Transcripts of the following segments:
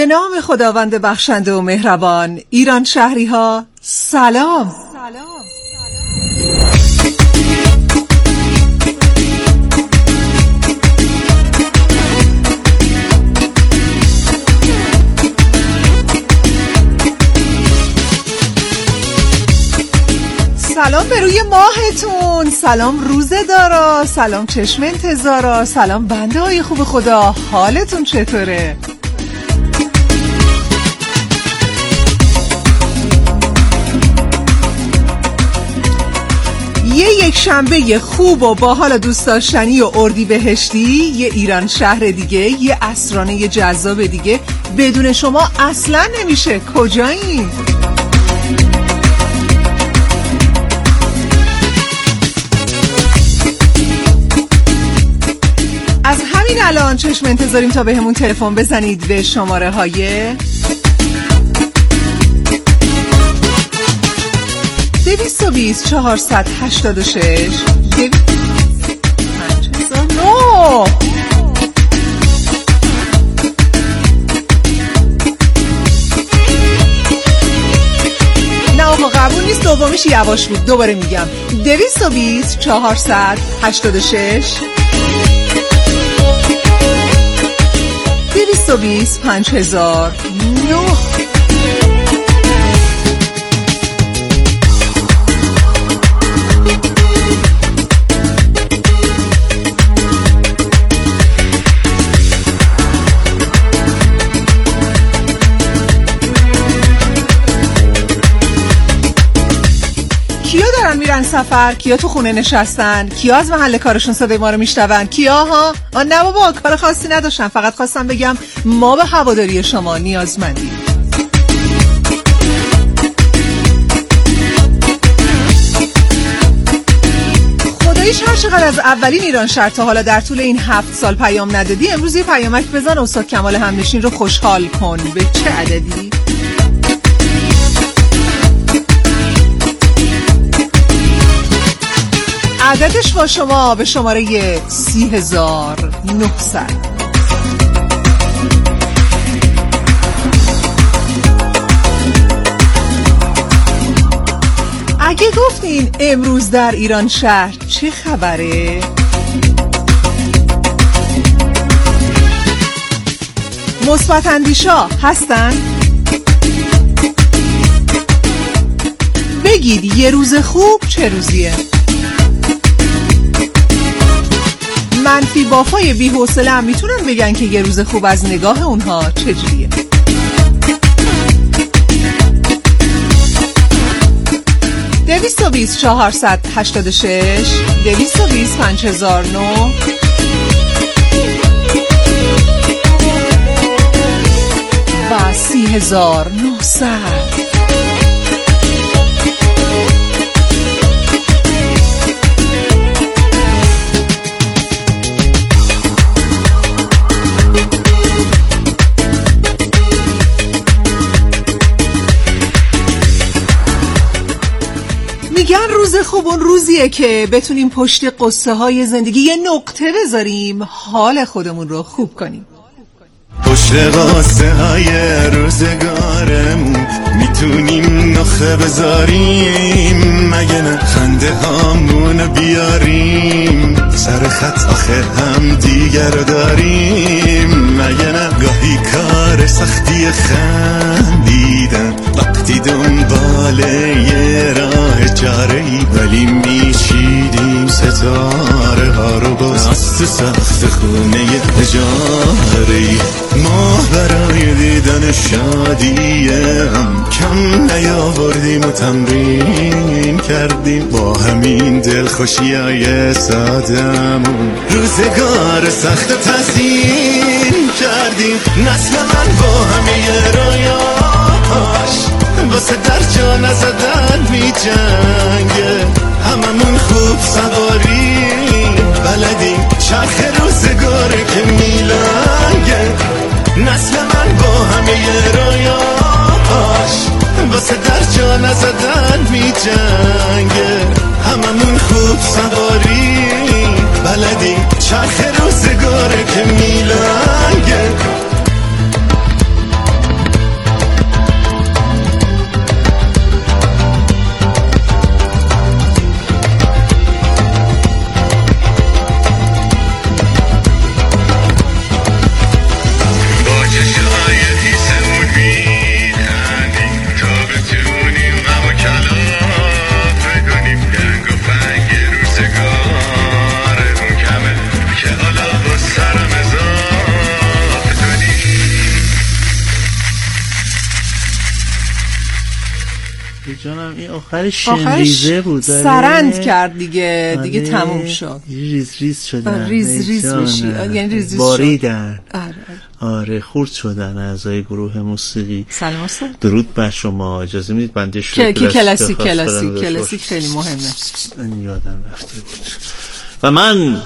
به نام خداوند بخشنده و مهربان. ایران شهری ها سلام. سلام به روی ماهتون، سلام روزه دارا، سلام چشم انتظارا، سلام بنده های خوب خدا، حالتون چطوره؟ یک شنبه خوب و با حال دوست داشتنی و اردیبهشتی، یه ایران شهر دیگه، یه عصرانه جذاب دیگه بدون شما اصلا نمیشه. کجایین؟ از همین الان چشم انتظاریم تا بهمون تلفن بزنید به شماره های 220 486 نه آقا قبول نیست، دومیش یواش بود. دوباره میگم 220 486 220 5009. میرن سفر، کیا تو خونه نشستن، کیا از محل کارشون صدای ما رو میشنون، کیا ها؟ نه بابا، کار خاصی نداشتم، فقط خواستم بگم ما به هواداری شما نیازمندیم. خداییش هر چقدر از اولین ایران شهر تا حالا در طول این 7 سال پیام ندادی، امروز یه پیامک بزن استاد کمال همنشین رو خوشحال کن. به چه عددی؟ عددش با شما به شماره 30900. اگه گفتین امروز در ایران شهر چه خبره؟ مثبت اندیشا هستن؟ بگید یه روز خوب چه روزیه؟ منفی بافای بی‌حوصله هم میتونن بگن که یه روز خوب از نگاه اونها چجوریه. دویست و 486 220 5009 و 30900. میگن روز خوب اون روزیه که بتونیم پشت قصه های زندگی یه نقطه بذاریم، حال خودمون رو خوب کنیم. پشت قصه های روزگارمون میتونیم نخه بذاریم، مگه نه خنده هامون بیاریم، سر خط آخر هم دیگر داریم، مگه نه گاهی کار سختی خندیدن وقتی دنبال یه راه چاره‌ای، ولی میشیدیم ستاره ها رو باز تو سخت خونه اجاره‌ای. ما برای دیدن شادی هم کم نیاوردیم و تمرین کردیم، با همین دلخوشی‌های سادمون روزگار سخت تزیین کردیم. نسل من با همه رویاش واسه در جا نزدن می جنگه، هممون خوب سواری بلدیم، چرخ روزگاره که میلنگه. نسل من با همه رویاش واسه در جا نزدن می جنگه، هممون خوب سواری بلدیم، چرخ روزگاره که میلنگه. جانم این آخرش شنریزه بود، سرند کرد دیگه تموم شد. ریز شدن، ریز میشی، یعنی ریز باریدن. آره خورد شدن اعضای گروه موسیقی. سلام استاد. درود بر شما. اجازه میدید بنده کلاسیک خیلی مهمه. این یادم رفته بود. و من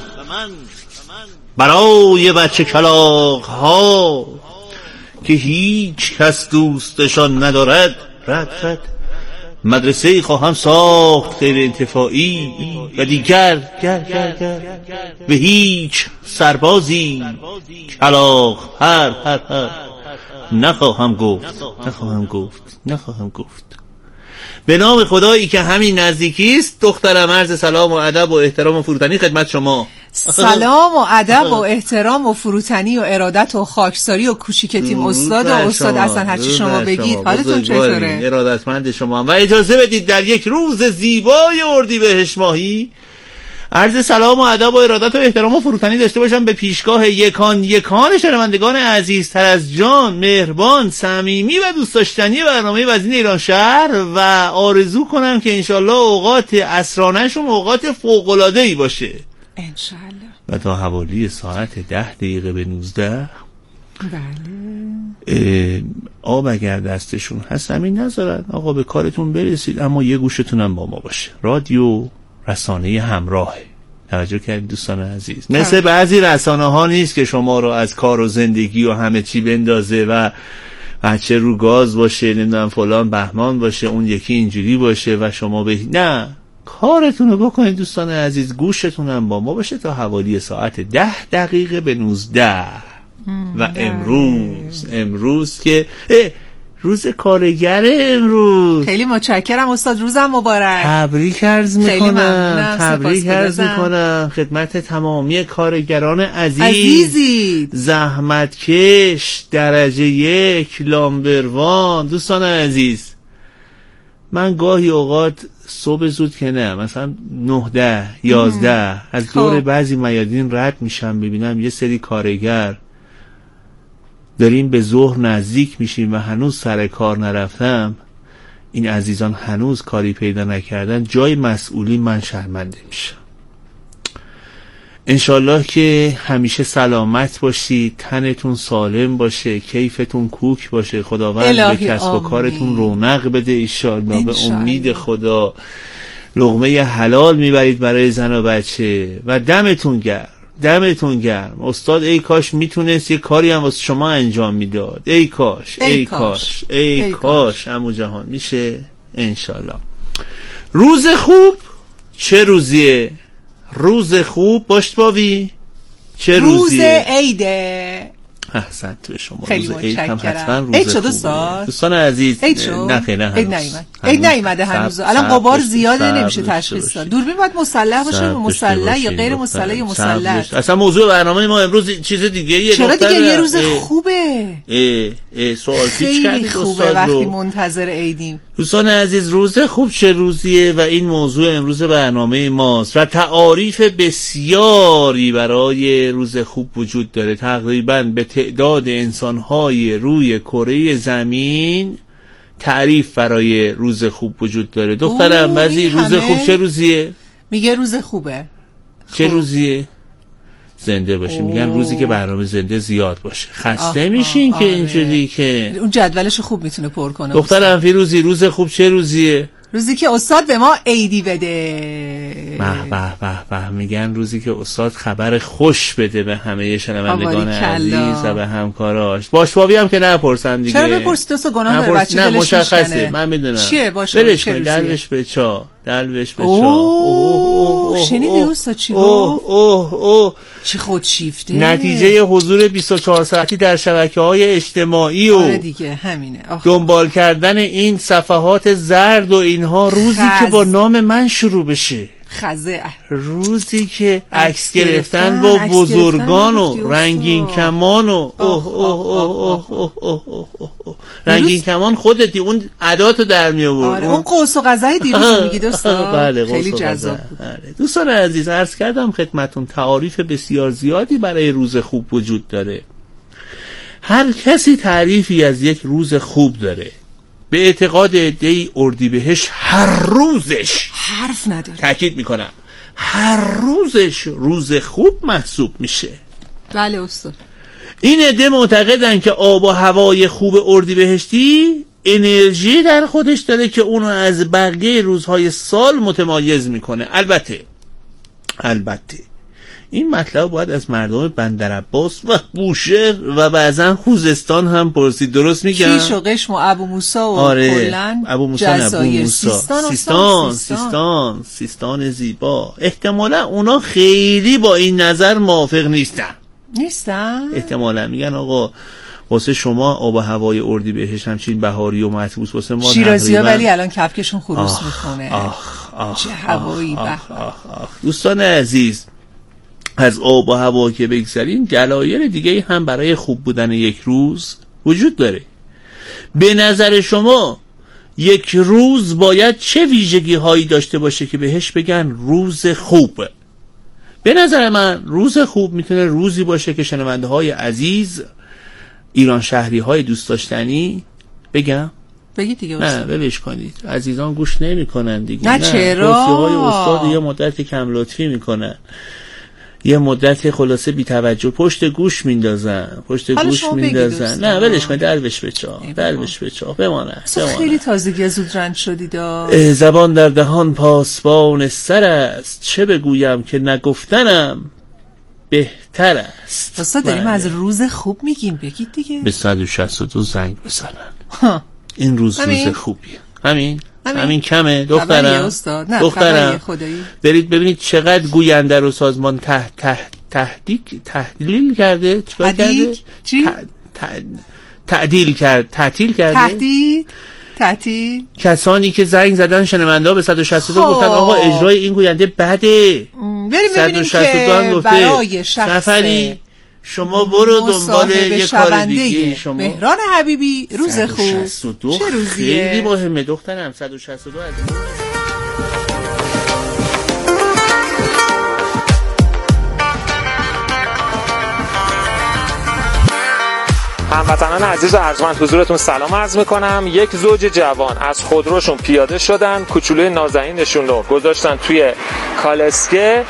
برای بچه کلاغ ها که هیچ کس دوستشان ندارد رد مدرسه خواهم ساخت غیر انتفاعی و دیگر به هیچ سربازی کلاغ هر نخواهم گفت. به نام خدایی که همین نزدیکی است. دخترم عرض سلام و ادب و احترام و فروتنی خدمت شما. سلام و ادب و احترام و فروتنی و ارادت و خاکساری و کوچیکتیم استاد و استاد اصلا هرچی شما بگید. حالتون چطوره؟ ارادتمند شما. و اجازه بدید در یک روز زیبای اردیبهشت ماهی عرض سلام و ادب و ارادت و احترام و فروتنی داشته باشم به پیشگاه یکان شنوندگان عزیزتر از جان، مهربان، صمیمی و دوست داشتنی برنامه وزین ایران شهر و آرزو کنم که انشالله اوقات عصرانه‌شون اوقات فوق‌العاده‌ای باشه انشالله. و تا حوالی ساعت 10 دقیقه به 19 بله آب اگر دستشون هست همین نذارن آقا به کارتون برسید، اما یه گوشتونم با ما باشه. رادیو رسانه همراهه. توجه کردید دوستان عزیز؟ مثل بعضی رسانه ها نیست که شما رو از کار و زندگی و همه چی بندازه و بچه رو گاز باشه، نمیدونم فلان بهمان باشه، اون یکی اینجوری باشه و شما نه، کارتون رو بکنید دوستان عزیز. گوشتونم با ما باشه تا حوالی ساعت 10 دقیقه به 19 و امروز که روز کارگر امروز. خیلی متشکرم استاد، روزم مبارک. تبریک عرض میکنم خدمت تمامی کارگران عزیزید، زحمتکش، درجه 1، لامبروان. دوستان عزیز من گاهی اوقات صبح زود که نه، مثلا 9-10-11 از دور بعضی میادین رد میشم، ببینم یه سری کارگر داریم به ظهر نزدیک میشیم و هنوز سر کار نرفتم. این عزیزان هنوز کاری پیدا نکردن، جای مسئولی من شرمنده میشم. انشالله که همیشه سلامت باشید، تنتون سالم باشه، کیفتون کوک باشه، خداوند به کسب و کارتون رونق بده انشالله. به امید خدا لقمه حلال میبرید برای زن و بچه و دمتون گرم. استاد ای کاش میتونست یه کاری هم واسه شما انجام میداد. ای کاش عمو جهان میشه انشالله. روز خوب چه روزیه؟ روز خوب باشت باوی چه روزیه؟ روز عیده. احسنت به شما. خیلی روز عید هم حتما روز عید شد خوبه. دوستان عزیز عید نیومده هنوز. الان غبار زیاده نمیشه تشخیص داد. دوربین باید مسلح باشه، مسلح یا غیر مسلح یا مسلح. اصلا موضوع برنامه ما امروز چیز دیگه یه. چرا دیگه یه روز خوبه؟ سوال پیچ کردید استاد وقتی منتظر عیدیم. دوستان عزیز روز خوب چه روزیه و این موضوع امروز برنامه ماست و تعاریف بسیاری برای روز خوب وجود داره. تقریبا به تعداد انسان‌های روی کره زمین تعریف برای روز خوب وجود داره. دخترم بعضی روز خوب چه روزیه؟ میگه روز خوبه. چه روزیه؟ زنده باشی. میگن روزی که برنامه زنده زیاد باشه. خسته میشین که اینجوری که اون جدولش خوب میتونه پر کنه. دخترم فیروزی روز خوب چه روزیه؟ روزی که استاد به ما عیدی بده. به میگن روزی که استاد خبر خوش بده به همه شنوندگان عزیز و به همکاراش. باشبابی هم که نپرسن دیگه. چرا بپرسید دوست گناه داره بچه دلش مشخصه میشکنه. من میدونم. چیه باشه دلوش به چا شنیدی استاد چی گفت؟ چی خودشیفته. نتیجه حضور 24 ساعتی در شبکه‌های اجتماعی و دیگه همینه. دنبال کردن این صفحات زرد و اینها. روزی که با نام من شروع بشه، روزی که عکس گرفتن با بزرگان و رنگین کمان و رنگین کمان خودتی اون عداتو در می آورد. اون قوس و قزح دیروز میگی دوستا. بله خیلی جذاب بود. دوستان عزیز عرض کردم خدمتون تعاریف بسیار زیادی برای روز خوب وجود داره. هر کسی تعریفی از یک روز خوب داره. به اعتقاد عده‌ای اردیبهشت هر روزش حرف نداره. تاکید میکنم هر روزش روز خوب محسوب میشه. بله استاد. این عده معتقدن که آب و هوای خوب اردیبهشتی انرژی در خودش داره که اونو از بقیه روزهای سال متمایز میکنه. البته این مطلب باید از مردم بندرعباس و بوشهر و بعضا خوزستان هم پرسید. درست میگم؟ کیش و قشم و ابو موسی و کلن ابو موسی جزایر سیستان زیبا. احتمالا اونا خیلی با این نظر موافق نیستن. احتمالا میگن آقا واسه شما آب و هوای اردیبهشت همچین بهاری و مطبوس، واسه ما شیرازی‌ها ولی الان کفکشون خروس میکنه. چه هوایی. دوستان عزیز، از آب و هوا که بگذاریم دلایل دیگه هم برای خوب بودن یک روز وجود داره. به نظر شما یک روز باید چه ویژگی هایی داشته باشه که بهش بگن روز خوب؟ به نظر من روز خوب میتونه روزی باشه که شنونده های عزیز، ایران شهری های دوست داشتنی، بگید دیگه. نه ولش کنید، عزیزان گوش نمی کنن دیگه. نه چرا؟ توصیه های استاد یه مدت کم لطفی میکنن، یه مدت خلاصه بی توجه پشت گوش میندازن. نه ولش کنید، دروش به چاه بمانه. خیلی تازگی زود رنج شدید. زبان در دهان پاسبان سر است، چه بگویم که نگفتنم بهتر است. استاد داریم از روز خوب میگیم، بگید دیگه. به 162 زنگ بزنن. این روز خوبیه. همین کمه دخترم. برید ببینید چقدر گوینده رو سازمان تحلیل کرده. تعطیل کرده. کسانی که زنگ زدن شنونده ها به 162 گفتن آقا اجرای این گوینده بده. بریم که برای سفری شما برو دنبال یه کار دیگه. شما مهران حبیبی روز خوب 162 چه روزیه؟ خیلی مهمه دخترم. 162 از هموطنان عزیز و ارجمند حضورتون سلام عرض میکنم. یک زوج جوان از خودروشون پیاده شدن، کوچولوی نازنینشون رو گذاشتن توی کالسکه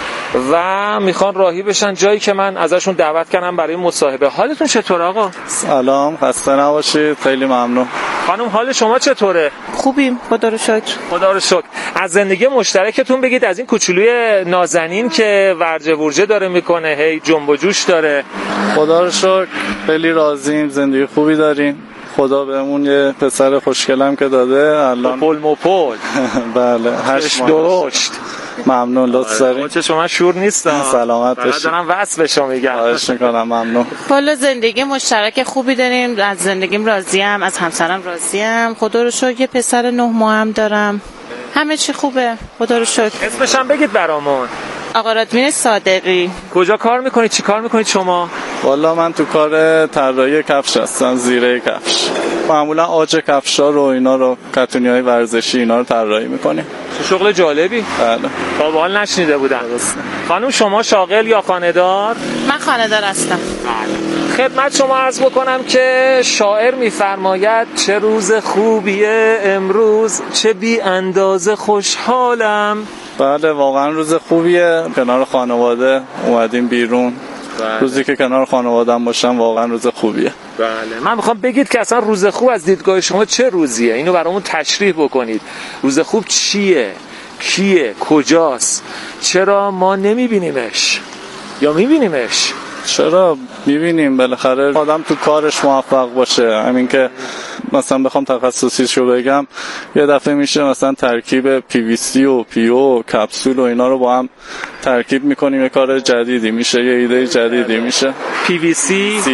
و میخوان راهی بشن جایی که من ازشون دعوت کردم برای مصاحبه. حالتون چطوره آقا؟ سلام، خسته نباشید. خیلی ممنون. خانم حال شما چطوره؟ خوبیم، خدا رو شکر. خدا رو شکر. از زندگی مشترکتون بگید، از این کوچولوی نازنین که ورجه ورجه داره میکنه، هی جنب و جوش داره. خدا رو شکر خیلی راضیم، زندگی خوبی داریم. خدا بهمون یه پسر خوشگلم که داده الان. پل بله، 8 درشت. ممنون، لطف دارین. چه شما شور نیستم. سلامت باشید. دارم وصل بشم میگم. خواهش میکنم. ممنون. کلا زندگی مشترک خوبی داریم، از زندگیم راضیم، از همسرم راضیم. خدا رو شکر یه پسر 9 ماه هم دارم. همه چی خوبه، خدا رو شکر. اسمش هم بگید برامون. آقا رادمین صادقی. کجا کار میکنید؟ چی کار میکنید شما؟ والا من تو کار طراحی کفش هستم، زیره کفش. معمولا آج کفشا رو اینا رو، کتونی‌های ورزشی اینا رو طراحی میکنیم. چه شغل جالبی. بله. تا به حال نشنیده بودم. خانم شما شاغل یا خانه‌دار؟ من خانه‌دار هستم. خدمت شما عرض بکنم که شاعر میفرماید چه روز خوبیه امروز، چه بی اندازه خوشحالم. بله واقعا روز خوبیه، کنار خانواده اومدیم بیرون. بله. روزی که کنار خانواده‌ام باشم واقعا روز خوبیه. بله. من میخوام بگید که اصلا روز خوب از دیدگاه شما چه روزیه؟ اینو برامون تشریح بکنید. روز خوب چیه؟ کیه؟ کجاست؟ چرا ما نمیبینیمش؟ یا میبینیمش؟ چرا میبینیم؟ بالاخره آدم تو کارش موفق باشه. همین که مثلا بخوام تخصصیشو بگم، یه دفعه میشه مثلا ترکیب PVC و پیو و کپسول و اینا رو با هم ترکیب میکنیم، یه کار جدیدی میشه، یه ایده جدیدی میشه. PVC،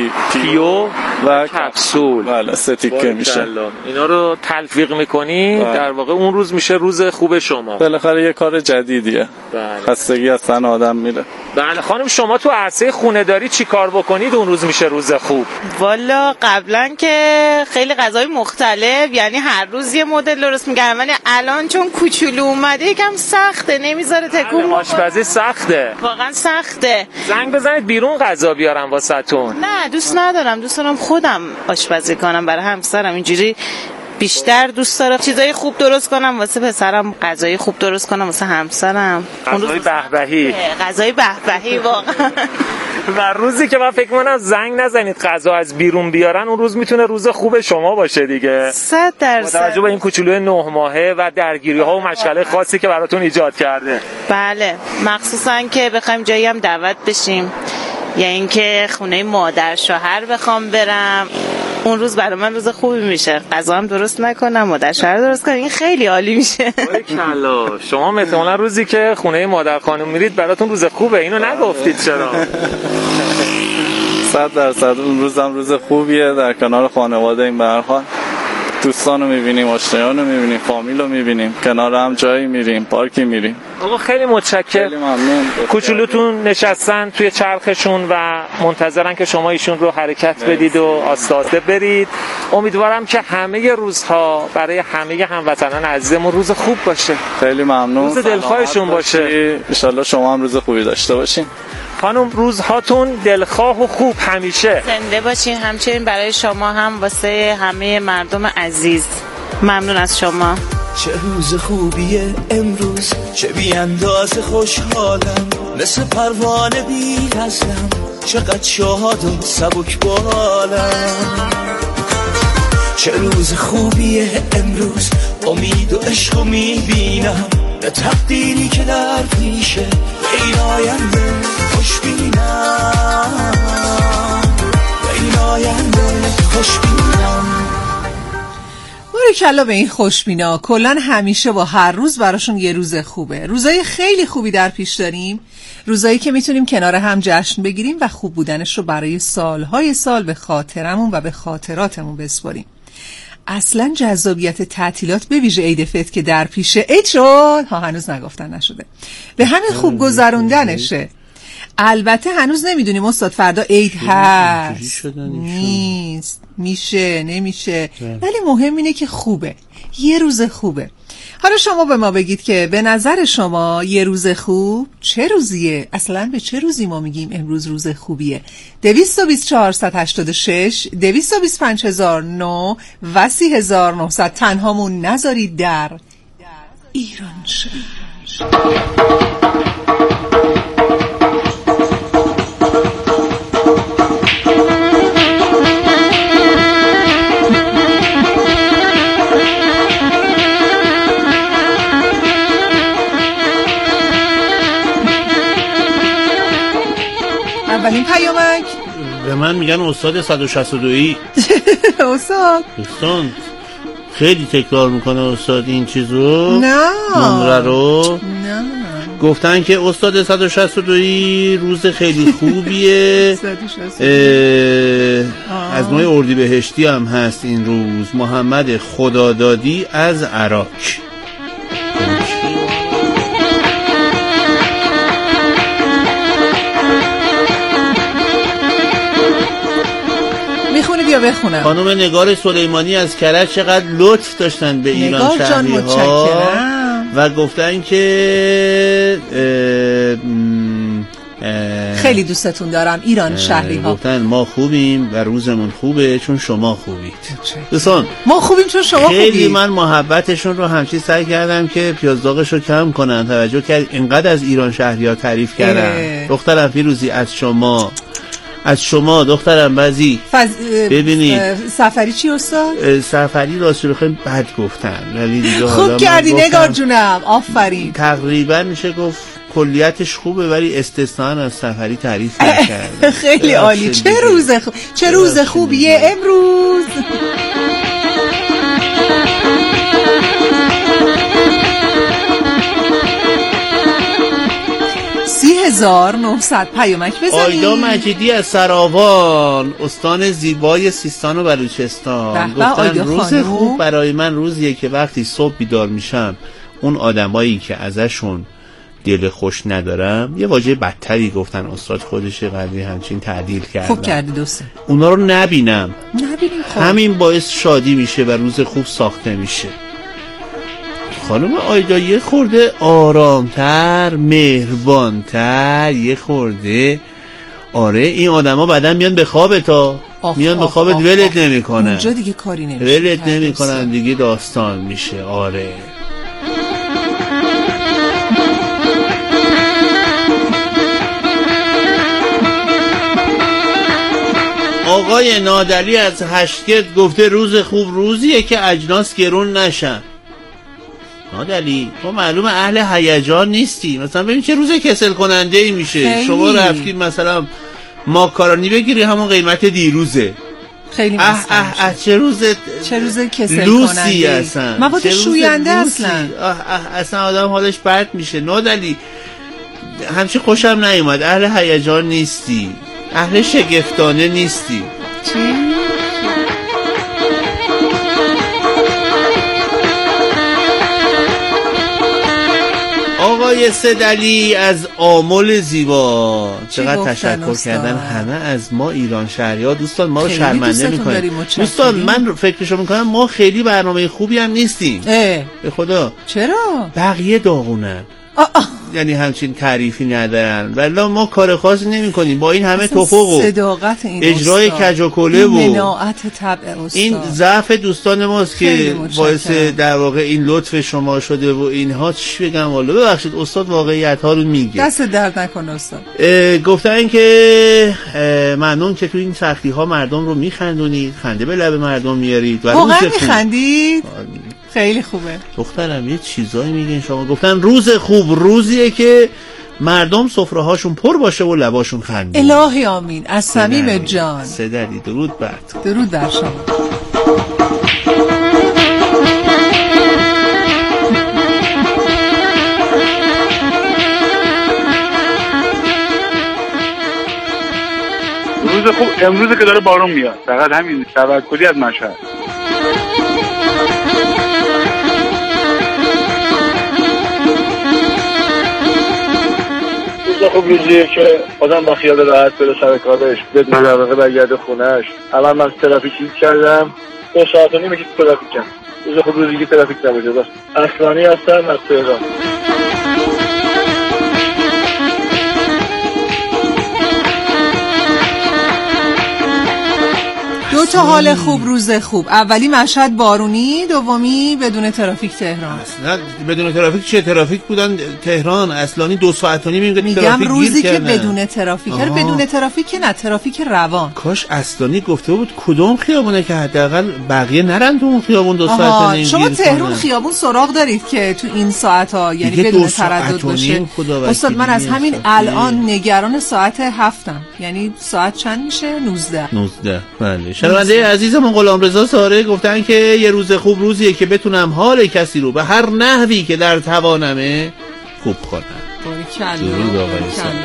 پیو و کپسول. بله، سه تیکه میشه. اینا رو تلفیق میکنی، در واقع اون روز میشه روز خوب شما. بالاخره یه کار جدیدیه. بله. خستگی از تن آدم میره. بله. خانم شما تو عرصه خونه داری چی کار بکنید اون روز میشه روز خوب؟ والا قبلا که خیلی غذای مختلف، یعنی هر روز یه مدل درست می‌کردم، ولی الان چون کوچولو اومده یکم سخته، نمیذاره تکون. آشپزی سخته، واقعا سخته. زنگ بزنید بیرون غذا بیارم واسهتون. نه دوست ندارم، دوست دارم خودم آشپزی کنم برای همسرم. اینجوری بیشتر دوست داره چیزای خوب درست کنم واسه پسرم، غذای خوب درست کنم واسه همسرم. غذای بهبهی. غذای بهبهی واقعا. و روزی که من فکر کنم زنگ نزنید غذا از بیرون بیارن، اون روز میتونه روز خوب شما باشه دیگه. 100%. با توجه به این کوچولوی 9 ماهه و درگیری‌ها و مشغله خاصی که براتون ایجاد کرده. بله، مخصوصا که بخوایم جایی هم دعوت بشیم یا اینکه خونه مادر شوهر بخوام برم، اون روز برای من روز خوبی میشه. غذا هم درست نکنم، مادر شوهر درست کنم، این خیلی عالی میشه. باریکلا. شما مثلا روزی که خونه مادر خانم میرید براتون روز خوبه، اینو نگفتید چرا؟ 100% اون روزم روز خوبیه، در کنار خانواده. این به هر حال دوستان رو میبینیم، آشنایان رو میبینیم، فامیل رو میبینیم، کنار هم جایی میریم، پارکی میریم. آقا خیلی متشکرم. خیلی ممنون. کوچولوتون نشستن توی چرخشون و منتظرن که شما ایشون رو حرکت بدید و آستاسته برید. امیدوارم که همه روزها برای همه هموطنان عزیزمون روز خوب باشه. خیلی ممنون. روز دلخواهشون باشه. ان شاءالله شما هم روز خوبی داشته باشین. خانم روزهاتون دلخواه و خوب همیشه. زنده باشین. همچنین برای شما هم واسه همه مردم عزیز. ممنون از شما. چه روز خوبیه امروز، چه بی اندازه خوشحالم، مثل پروانه بی نزلم، چقدر شاد و سبک بالم. چه روز خوبیه امروز، امید و عشق میبینم، به تقدیری که در پیشه، به این آینده خوش بینم، به این آینده خوش بینم. باریکلا به این خوشبینا. کلن همیشه با هر روز براشون یه روز خوبه. روزای خیلی خوبی در پیش داریم، روزایی که میتونیم کنار هم جشن بگیریم و خوب بودنش رو برای سالهای سال به خاطرمون و به خاطراتمون بسپاریم. اصلا جذابیت تعطیلات به ویژه عید فطر که در پیشه، عید شد هنوز نگفتن نشده، به همین خوب گذروندنشه. البته هنوز نمیدونیم استاد فردا عید هست نیست، میشه نمیشه، ولی مهم اینه که خوبه، یه روز خوبه. حالا شما به ما بگید که به نظر شما یه روز خوب چه روزیه؟ اصلا به چه روزی ما میگیم امروز روز خوبیه؟ 22486 225009 و 3900. تنهامون نذارید در ایران شهر. اولین پیامک به من میگن استاد 162ی. استاد دوستان خیلی تکرار میکنه استاد این چیزو، نه نمره رو نه. گفتن که استاد 162ی روز خیلی خوبیه. از نوع اردیبهشتی هم هست این روز. محمد خدادادی از عراق. میخونید یا بخونم؟ خانم نگار سلیمانی از کرج چقدر لطف داشتن به ایران شهری ها و گفتن که خیلی دوستتون دارم ایران شهری ها. گفتن ما خوبیم و روزمون خوبه چون شما خوبید. دوستان ما خوبیم چون شما خوبید. خیلی من محبتشون رو همچی سعی کردم که پیازداغش رو کم کنن. توجه کرد اینقدر از ایران شهری ها تعریف کردن. دخترم فیروزی از شما دخترم بعضی ببینید سفری چی استاد؟ سفری راستش بخوایم بد گفتن ولی دیگه خوب کردی نگار جونم، آفرین. تقریبا میشه گفت کلیتش خوبه ولی استثناء از سفری تعریف نکردم. خیلی عالی. چه روز خوبیه امروز. 3900 پیامک بزنید. آیدا مجیدی از سراوان، استان زیبای سیستان و بلوچستان، گفتن روز خوب برای من روزیه که وقتی صبح بیدار میشم اون آدمایی که ازشون دل خوش ندارم، یه واژه بدتری گفتن استاد خودش قضیه همچین تعدیل کردن. خوب کردی دوستم. اونا رو نبینیم خب. همین باعث شادی میشه و روز خوب ساخته میشه. خانم آیدا یه خورده آرامتر، مهربانتر، یه خورده آره این آدما بعدن میان به خواب تا میان به خوابت ولت نمیکنن، اونجا دیگه کاری نمیشه، ولت نمیکنن دیگه، داستان میشه. آره آقای نادلی از هشتگرد گفته روز خوب روزیه که اجناس گرون نشن. نادلی تو معلومه اهل هیجان نیستی، مثلا ببین چه روز کسل کننده ای میشه خیلی. شما رفتی مثلا ماکارونی بگیری همون قیمت دیروزه، خیلی چه روز کسل لوسی اصلا، مواد شوینده اصلا آدم حالش بد میشه. نادلی همچه خوشم نیومد، اهل هیجان نیستی، اهل شگفتانه نیستی. چی؟ آقای سدلی از آمل زیبا چقدر تشکر کردن همه از ما ایران شهری‌ها. دوستان ما رو شرمنده میکنیم. دوستان من فکرشو میکنم ما خیلی برنامه خوبی هم نیستیم به خدا. چرا؟ بقیه داغونن، یعنی همچین تعریفی ندارن، ولی ما کار خاصی نمی کنیم با این همه توفق و صداقت این اجرای کج و کله و مناعت طبع استاد. این ضعف دوستان ماست که باعث در واقع این لطف شما شده و اینها. چی بگم والا، ببخشید استاد واقعیت ها رو میگه، دست درد نکنه استاد. گفتن که ممنون که تو این سختی ها مردم رو میخندونید، خنده به لب مردم میارید. واقعا میخندید؟ خیلی خوبه دخترم، یه چیزایی میگین شما. گفتن روز خوب روزیه که مردم سفره هاشون پر باشه و لباشون خنده. الهی آمین. از صمیم جان سدلی درود بر تو. درود بر شما. روز خوب امروز که داره بارون میاد، فقط همین توکلی از مشهد. خب روزیه که آدم با خیال راحت بره سر کارش، بدون دقیقه برگرده خونهش. اول من ترافیک کردم 2 ساعت و نیم که ترافیکم. روز خب روزی که ترافیک نباشه. بس اصلانی هستم از تهران. دو تا حال خوب روز خوب. اولی مشهد بارونی، دومی بدون ترافیک تهران. نه بدون ترافیک چه؟ ترافیک بودن تهران اصلانی 2 ساعت و نیم میگم روزی که بدون ترافیک. بدون ترافیک که نه، ترافیک روان. کاش اصلانی گفته بود کدوم خیابونه که حداقل بقیه نرن تو اون خیابون 2 ساعت و نیم. شما تهران خیابون سراغ دارید که تو این ساعت‌ها یعنی بدون تردد باشه؟ استاد من از همین الان نگران ساعت 7م. یعنی ساعت چند میشه؟ 19. بله. شنونده عزیزمون غلامرضا ساره گفتن که یه روز خوب روزیه که بتونم حال کسی رو به هر نحوی که در توانمه خوب کنم. درود آقای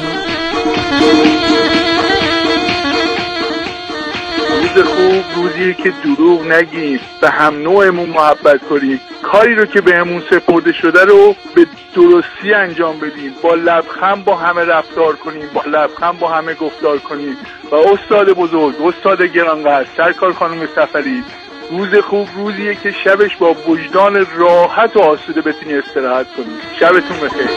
روز خوب روزیه که دروغ نگیم، به هم نوعمون محبت کنیم، کاری رو که بهمون سپرده شده رو به درستی انجام بدیم، با لبخند با همه رفتار کنیم، با لبخند با همه گفتار کنیم. و استاد بزرگ، استاد گرانقدر سرکار خانم سفری، روز خوب روزیه که شبش با وجدان راحت و آسوده بتونی استراحت کنی. شبتون بخیر.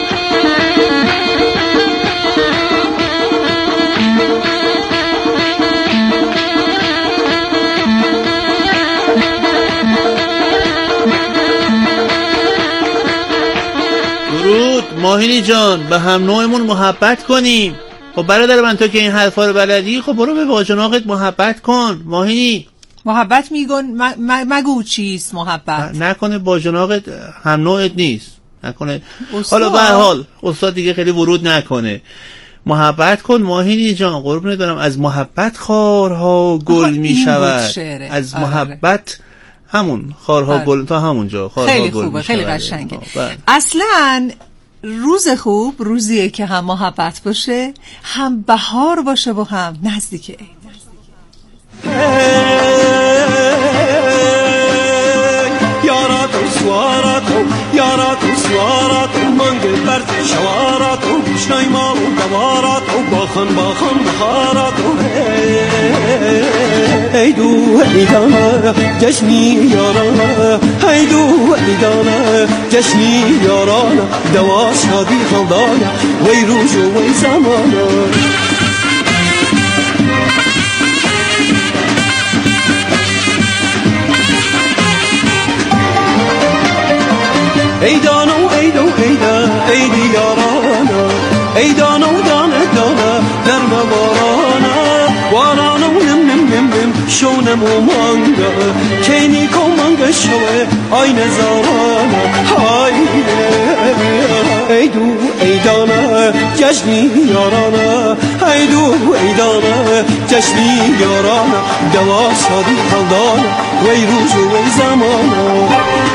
درود ماهینی جان، به هم نوعمون محبت کنیم. خب برادر من تو که این حرفا رو بلدی، خب برو به باجناقت محبت کن. ماهینی محبت میگن مگو چیست محبت؟ نکنه باجناقت هم نوعت نیست، نکنه. حالا به هر حال استاد دیگه خیلی ورود نکنه. محبت کن ماهینی جان، قربونت برم. از محبت خارها گل میشود. از محبت همون خارها گل تا همونجا خارها خیلی گل خوبه، خیلی قشنگه. بله. اصلا روز خوب روزیه که هم محبت باشه، هم بهار باشه و هم نزدیک عید. یاراتو سواراتو یاراتو سواراتو منگل برد شواراتو بشنای ما و دواراتو باخن بخاراتو ایدو ایدانا جشنی یارانا ایدو ایدانا جشنی یارانا دوا شادی خلدانا وی روز و وی زمانا خیلی یارانه ای دانه و دانه دانه نرم بارانه نم نم نم نم شونم و مانگا کینی کو مانگا شوه آی نزارانه های ای دو ای دانه جشنی یارانه ای دو ای دانه جشنی یارانه دوا شادی خلدانه وی روز و وی زمانه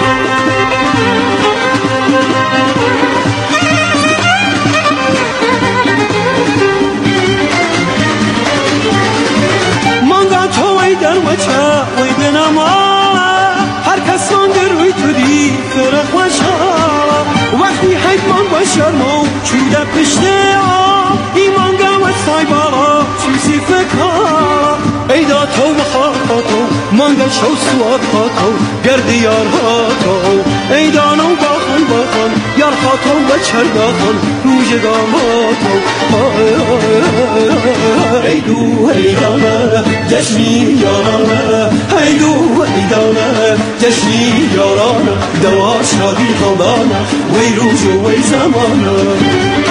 در وچه وی بنما هر کس مانده روی تو دی فرق وچه وقتی حید من با شرمو چوده پشته ایمان گمت سای بالا چیزی فکر ای دا تو بخواه تو مانده شو سواد خاتو گردی یار خاتو ای دانو باخن یار خاتو و چرداخن روژگام خاتو ای دو ای دانه جشنی یارانه ای دو ای دانه جشنی یارانه دوا شادی خلدانه وی روز و وی زمانه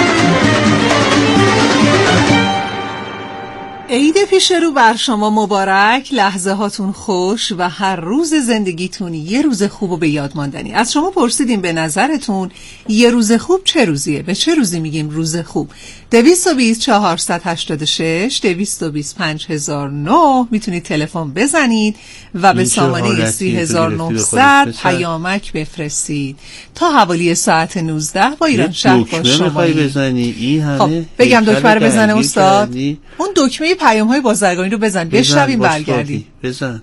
عید پیش رو بر شما مبارک، لحظه هاتون خوش و هر روز زندگیتون یه روز خوب و به یاد ماندنی. از شما پرسیدیم به نظرتون یه روز خوب چه روزیه؟ به چه روزی میگیم روز خوب؟ 220 486 220 5009 میتونید تلفن بزنید و به سامانه 3900 پیامک بفرستید تا حوالی ساعت 19 با ایران شهر با شما. خب بگم دکمه رو بزنه استاد. اون دکمه پیام های بازرگانی رو بزن بشنویم برگردیم. بزن.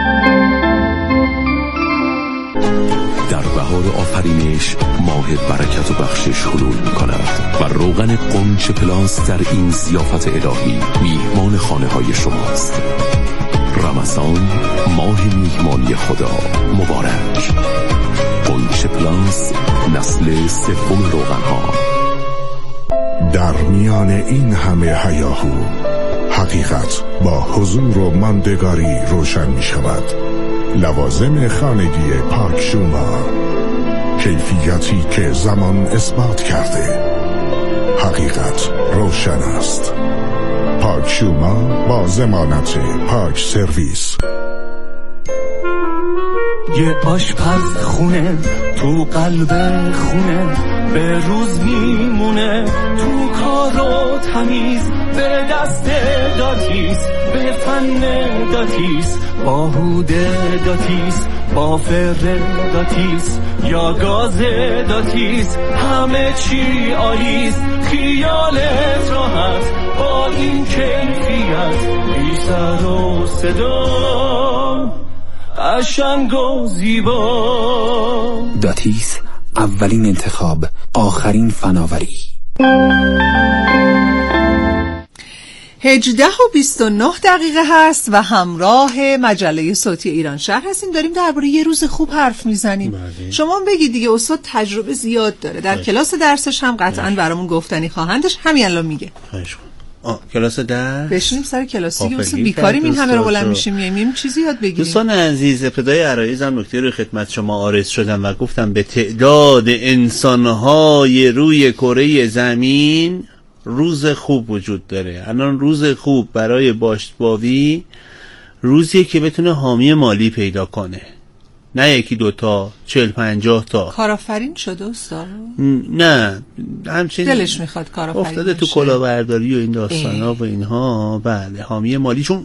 در بهار آفرینش ماه برکت و بخشش حلول می کند و روغن قنچ پلاس در این ضیافت الهی میهمان خانه های شماست. رمضان ماه میهمانی خدا مبارک. قنچ پلاس نسل سوم روغن ها. در میان این همه هیاهو حقیقت با حضور و ماندگاری روشن می شود. لوازم خانگی پاک شوما، کیفیتی که زمان اثبات کرده. حقیقت روشن است. پاک شوما با ضمانت پاک سرویس. یه آشپز خونه تو قلب خونه به روز میمونه، تو کار و تمیز به دست داتیس، به فن داتیس، با هوده داتیس، با فر داتیس یا گاز داتیس، همه چی آلیس، خیالت راحت با این کیفیت، بی سر و صدا، قشنگ و زیبا. داتیس، اولین انتخاب، آخرین فناوری. 18:29 هست و همراه مجله صوتی ایران شهر هستیم. داریم درباره یه روز خوب حرف میزنیم. شما بگید دیگه، استاد تجربه زیاد داره، در کلاس درسش هم قطعا برامون گفتنی خواهندش. همین الان میگه کلاس درس بشینیم سر کلاسی که مثلا بیکاریم این همه رو بلند میشیم میایم چیزی یاد بگیریم. دوستان عزیز، ابتدای عرایزم نکته رو خدمت شما عرض شدم و گفتم به تعداد انسان‌های روی کره زمین روز خوب وجود داره. الان روز خوب برای باشتباوی روزیه که بتونه حامی مالی پیدا کنه، نه یکی دوتا 40-50 تا. کارآفرین شده استاد؟ نه، همچنین دلش میخواد کارآفرین افتاده تو کلاهبرداری و این داستانا و اینها. بله، حامی مالی، چون